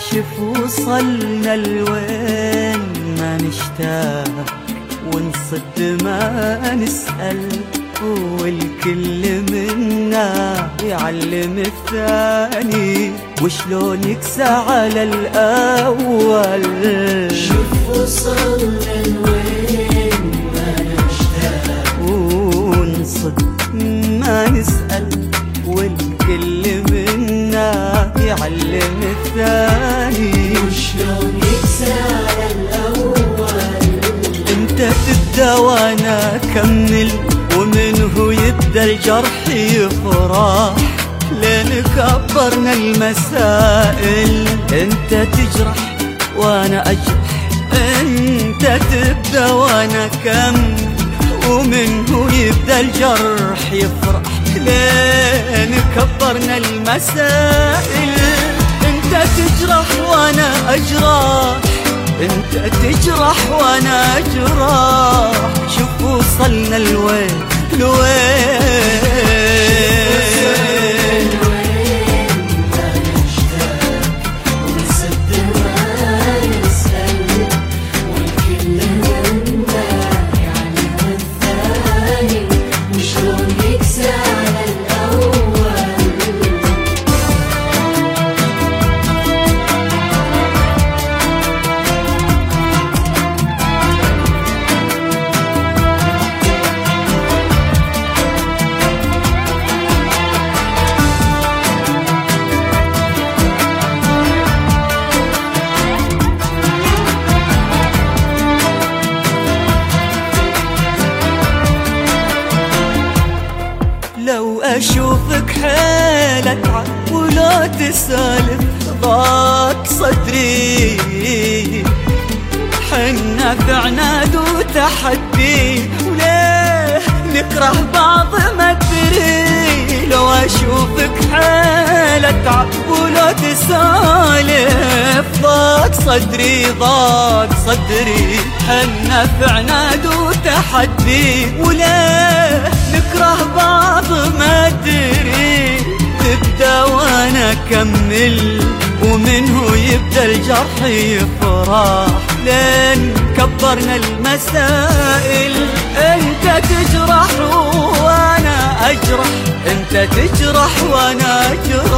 شوف وصلنا لوين ما نشتاق ونصد ما نسأل، والكل منا يعلم الثاني وشلون يكسى على الأول. شوف وصلنا لوين ما نشتاق ونصد ما نسأل، والكل منا يعلم الثاني وشلون يكسى على الأول. انت تبدأ وانا اكمل، ومنه يبدأ الجرح يفرح، لين كبرنا المسائل. انت تجرح وانا اجرح، انت تبدأ وانا اكمل، ومنه يبدأ الجرح يفرح، لين كبرنا المسائل. انت تجرح وانا اجرح، انت تجرح وانا اجرح، شوف وصلنا لوين لو أشوفك حيل أتعب ولو تسالف ضاق صدري، حنا في عناد وتحدي وليه نكره بعض ما أدري. لو أشوفك حيل أتعب ولو تسالف ضاق صدري ضاق صدري، حنا في عناد وتحدي وليه نكره بعض ما أدري. تبدأ وانا اكمل، ومنه يبدأ الجرح يفرح، لين كبرنا المسائل. انت تجرح وانا اجرح، انت تجرح وانا اجرح،